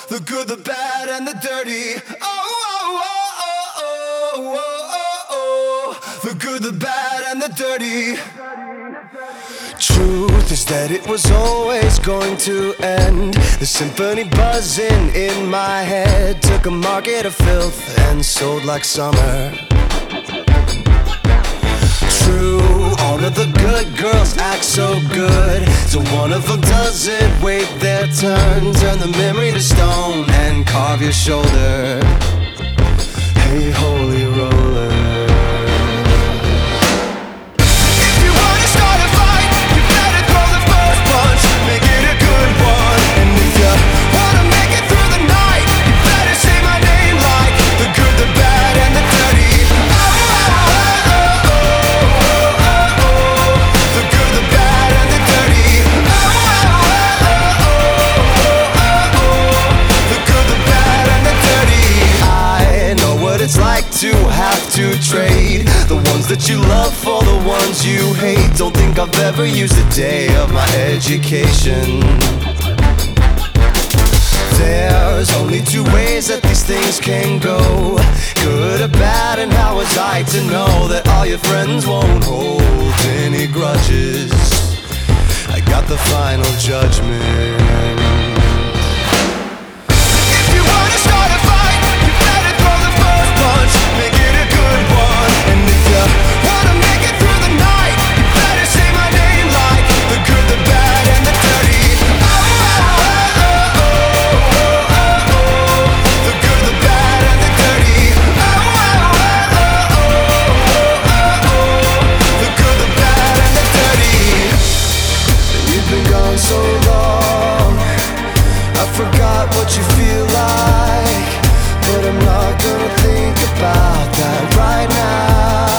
the good, the bad, and the dirty. The good, the bad, and the dirty. Truth is that it was always going to end. The symphony buzzing in my head took a market of filth and sold like summer. True, all of the good girls act so good, so one of them doesn't wait their turn. Turn the memory to stone and carve your shoulder. Hey, holy roller. To have to trade the ones that you love for the ones you hate. Don't think I've ever used a day of my education. There's only two ways that these things can go, good or bad, and how was I to know that all your friends won't hold any grudges? I got the final judgment. So long, I forgot what you feel like, but I'm not gonna think about that right now.